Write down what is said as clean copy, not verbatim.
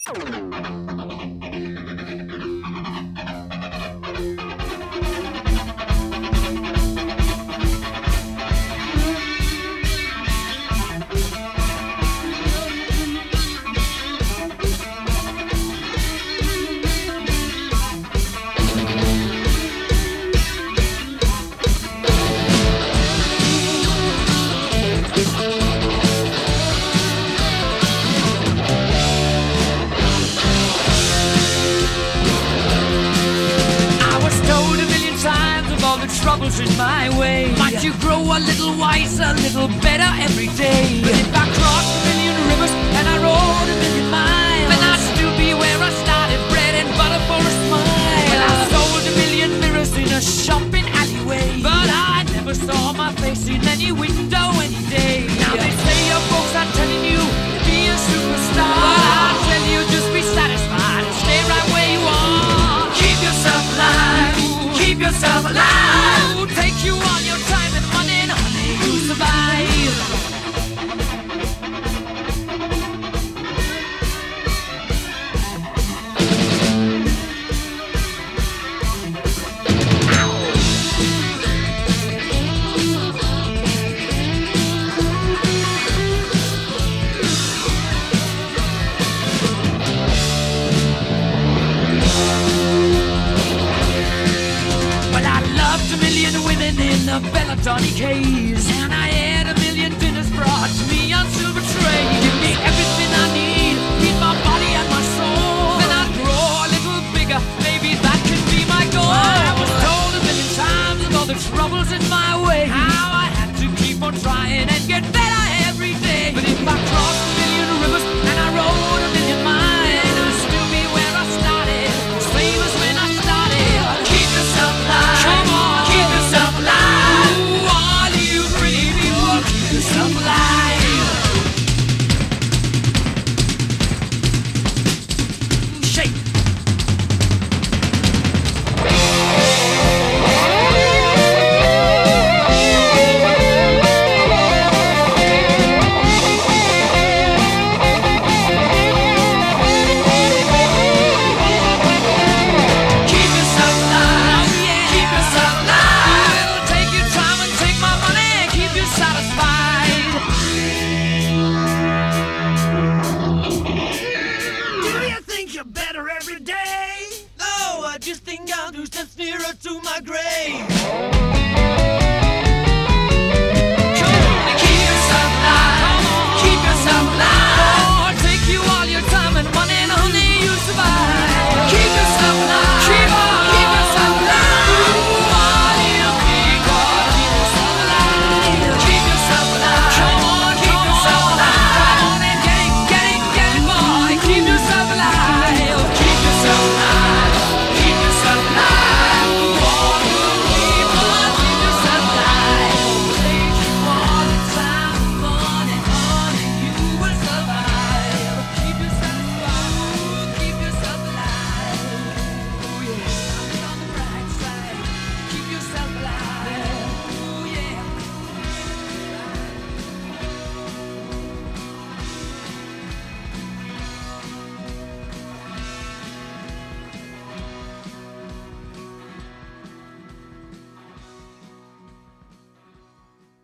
Troubles in my way. Might you grow a little wiser, a little better every day. But if I crossed a million rivers and I rode a million miles, then I'd still be where I started, bread and butter for a smile. Well, I sold a million mirrors in a shopping alleyway, but I never saw my face in any window any day. Now they say your folks are telling you to be a superstar, but I tell you just be satisfied and stay right where you are. Keep yourself alive. Keep yourself alive. Take you all your time and money, honey, you survive. In a Belladonna case, and I had a million dinners brought to me on silver tray. Give me everything I need, feed my body and my soul, then I'd grow a little bigger, maybe that could be my goal. I was told a million times of all the troubles in my way.